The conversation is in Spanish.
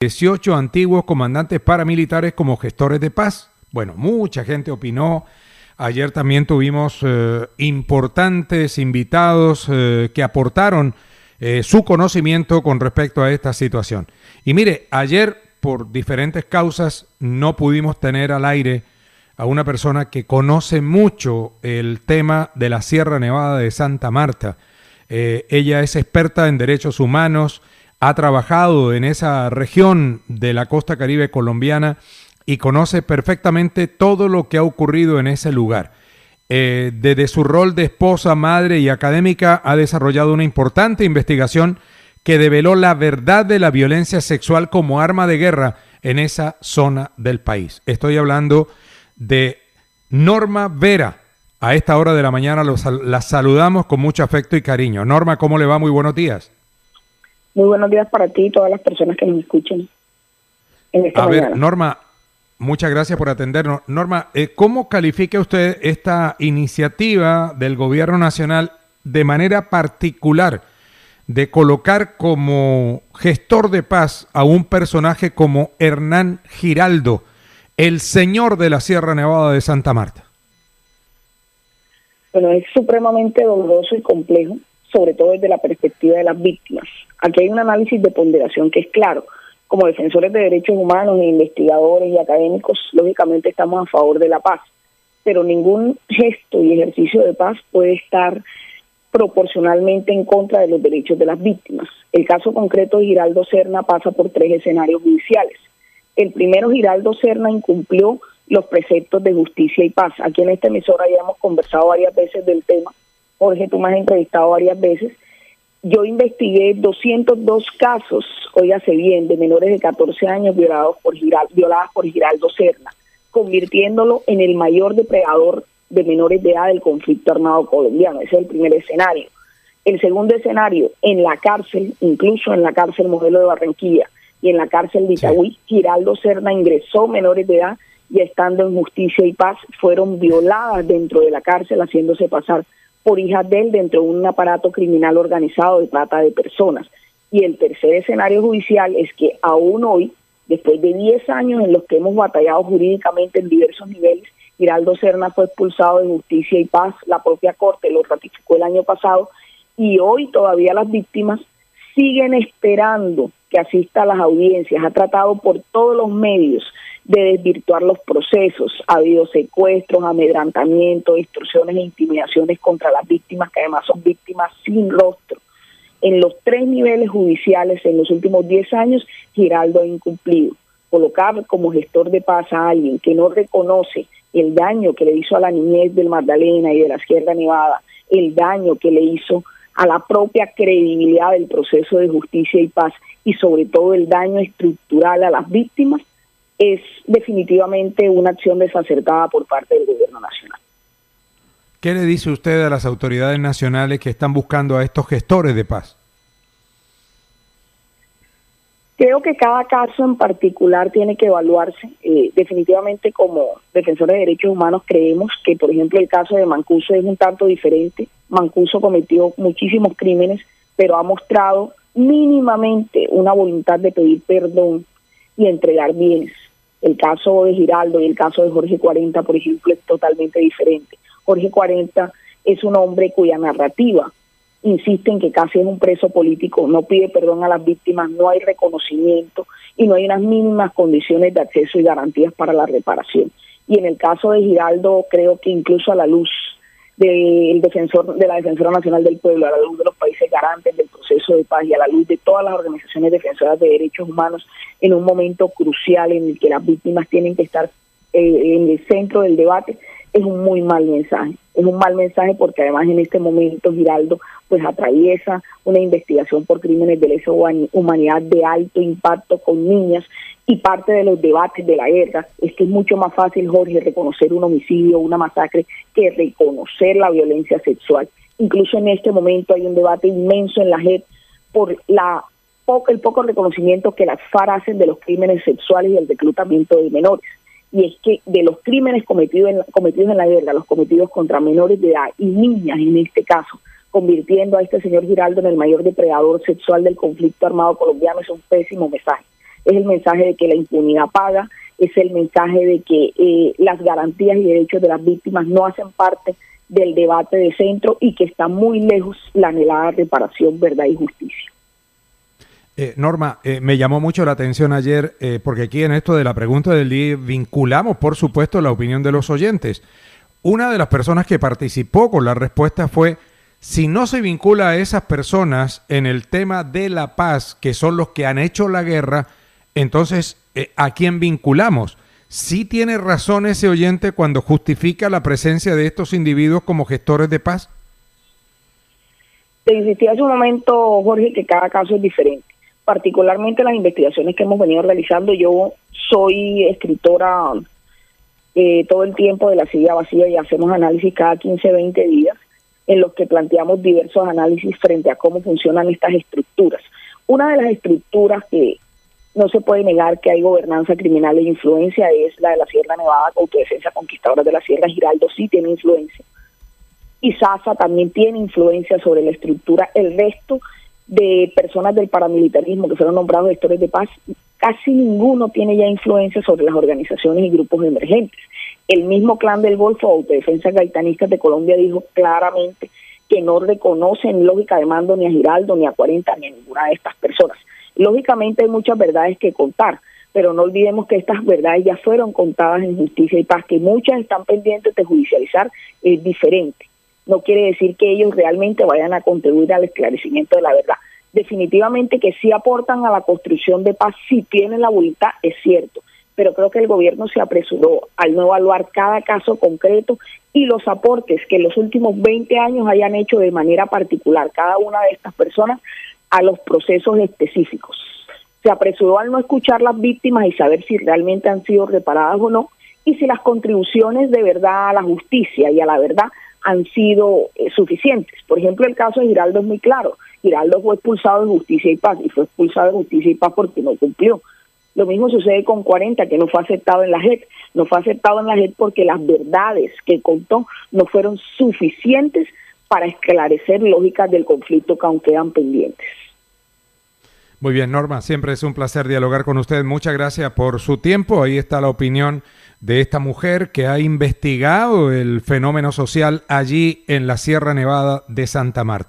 18 antiguos comandantes paramilitares como gestores de paz. Bueno, mucha gente opinó. Ayer también tuvimos importantes invitados que aportaron su conocimiento con respecto a esta situación. Y mire, ayer por diferentes causas no pudimos tener al aire a una persona que conoce mucho el tema de la Sierra Nevada de Santa Marta. Ella es experta en derechos humanos, ha trabajado en esa región de la costa caribe colombiana y conoce perfectamente todo lo que ha ocurrido en ese lugar. Desde su rol de esposa, madre y académica ha desarrollado una importante investigación que develó la verdad de la violencia sexual como arma de guerra en esa zona del país. Estoy hablando de Norma Vera. A esta hora de la mañana la saludamos con mucho afecto y cariño. Norma, ¿cómo le va? Muy buenos días. Muy buenos días para ti y todas las personas que nos escuchen en esta mañana. Ver, Norma, muchas gracias por atendernos. Norma, ¿cómo califica usted esta iniciativa del gobierno nacional de manera particular de colocar como gestor de paz a un personaje como Hernán Giraldo, el señor de la Sierra Nevada de Santa Marta? Bueno, es supremamente doloroso y complejo, sobre todo desde la perspectiva de las víctimas. Aquí hay un análisis de ponderación que es claro. Como defensores de derechos humanos e investigadores y académicos, lógicamente estamos a favor de la paz, pero ningún gesto y ejercicio de paz puede estar proporcionalmente en contra de los derechos de las víctimas. El caso concreto de Giraldo Serna pasa por 3 escenarios judiciales. El primero, Giraldo Serna incumplió los preceptos de justicia y paz. Aquí en esta emisora ya hemos conversado varias veces del tema. Jorge, tú me has entrevistado varias veces. Yo investigué 202 casos, óigase bien, de menores de 14 años violadas por Giraldo Serna, convirtiéndolo en el mayor depredador de menores de edad del conflicto armado colombiano. Ese es el primer escenario. El segundo escenario, en la cárcel, incluso en la cárcel Modelo de Barranquilla y en la cárcel de Itagüí, Giraldo Serna ingresó menores de edad y estando en justicia y paz fueron violadas dentro de la cárcel, haciéndose pasar por hijas de él dentro de un aparato criminal organizado de trata de personas. Y el tercer escenario judicial es que aún hoy, después de 10 años en los que hemos batallado jurídicamente en diversos niveles, Giraldo Serna fue expulsado de justicia y paz, la propia Corte lo ratificó el año pasado, y hoy todavía las víctimas siguen esperando que asista a las audiencias. Ha tratado por todos los medios de desvirtuar los procesos. Ha habido secuestros, amedrentamientos, extorsiones e intimidaciones contra las víctimas, que además son víctimas sin rostro. En los 3 niveles judiciales en los últimos 10 años, Giraldo ha incumplido. Colocar como gestor de paz a alguien que no reconoce el daño que le hizo a la niñez del Magdalena y de la Sierra Nevada, el daño que le hizo a la propia credibilidad del proceso de justicia y paz y sobre todo el daño estructural a las víctimas, es definitivamente una acción desacertada por parte del gobierno nacional. ¿Qué le dice usted a las autoridades nacionales que están buscando a estos gestores de paz? Creo que cada caso en particular tiene que evaluarse. Definitivamente como defensores de derechos humanos creemos que, por ejemplo, el caso de Mancuso es un tanto diferente. Mancuso cometió muchísimos crímenes, pero ha mostrado mínimamente una voluntad de pedir perdón y entregar bienes. El caso de Giraldo y el caso de Jorge 40, por ejemplo, es totalmente diferente. Jorge 40 es un hombre cuya narrativa insiste en que casi es un preso político, no pide perdón a las víctimas, no hay reconocimiento y no hay unas mínimas condiciones de acceso y garantías para la reparación. Y en el caso de Giraldo, creo que incluso a la luz de la Defensora Nacional del Pueblo, a la luz de los países garantes del proceso de paz y a la luz de todas las organizaciones defensoras de derechos humanos, en un momento crucial en el que las víctimas tienen que estar en el centro del debate, es un muy mal mensaje. Es un mal mensaje porque además en este momento Giraldo pues atraviesa una investigación por crímenes de lesa humanidad de alto impacto con niñas, y parte de los debates de la guerra es que es mucho más fácil, Jorge, reconocer un homicidio, una masacre, que reconocer la violencia sexual. Incluso en este momento hay un debate inmenso en la JEP por el poco reconocimiento que las FARC hacen de los crímenes sexuales y el reclutamiento de menores. Y es que de los crímenes cometidos en la guerra, los cometidos contra menores de edad y niñas en este caso, convirtiendo a este señor Giraldo en el mayor depredador sexual del conflicto armado colombiano, es un pésimo mensaje. es el mensaje de que la impunidad paga, es el mensaje de que las garantías y derechos de las víctimas no hacen parte del debate de centro y que está muy lejos la anhelada reparación, verdad y justicia. Norma, me llamó mucho la atención ayer, porque aquí en esto de la pregunta del día vinculamos, por supuesto, la opinión de los oyentes. Una de las personas que participó con la respuesta fue: si no se vincula a esas personas en el tema de la paz, que son los que han hecho la guerra, entonces, ¿a quién vinculamos? Sí tiene razón ese oyente cuando justifica la presencia de estos individuos como gestores de paz. Te insistí hace un momento, Jorge, que cada caso es diferente. Particularmente las investigaciones que hemos venido realizando, yo soy escritora todo el tiempo de La Silla Vacía y hacemos análisis cada 15, 20 días en los que planteamos diversos análisis frente a cómo funcionan estas estructuras. Una de las estructuras que no se puede negar que hay gobernanza criminal e influencia es la de la Sierra Nevada, Autodefensa Conquistadora de la Sierra. Giraldo sí tiene influencia. Y SASA también tiene influencia sobre la estructura. El resto de personas del paramilitarismo que fueron nombrados gestores de paz, casi ninguno tiene ya influencia sobre las organizaciones y grupos emergentes. El mismo Clan del Golfo, Autodefensa Gaitanistas de Colombia, dijo claramente que no reconocen lógica de mando ni a Giraldo, ni a 40, ni a ninguna de estas personas. Lógicamente hay muchas verdades que contar, pero no olvidemos que estas verdades ya fueron contadas en Justicia y Paz, que muchas están pendientes de judicializar, es diferente. No quiere decir que ellos realmente vayan a contribuir al esclarecimiento de la verdad. Definitivamente que sí aportan a la construcción de paz, si tienen la voluntad, es cierto, pero creo que el gobierno se apresuró al no evaluar cada caso concreto y los aportes que en los últimos 20 años hayan hecho de manera particular cada una de estas personas a los procesos específicos. Se apresuró al no escuchar las víctimas y saber si realmente han sido reparadas o no, y si las contribuciones de verdad a la justicia y a la verdad han sido suficientes. Por ejemplo, el caso de Giraldo es muy claro. Giraldo fue expulsado de Justicia y Paz, y fue expulsado de Justicia y Paz porque no cumplió. Lo mismo sucede con 40, que no fue aceptado en la JEP. No fue aceptado en la JEP porque las verdades que contó no fueron suficientes para esclarecer lógicas del conflicto que aún quedan pendientes. Muy bien, Norma, siempre es un placer dialogar con usted. Muchas gracias por su tiempo. Ahí está la opinión de esta mujer que ha investigado el fenómeno social allí en la Sierra Nevada de Santa Marta.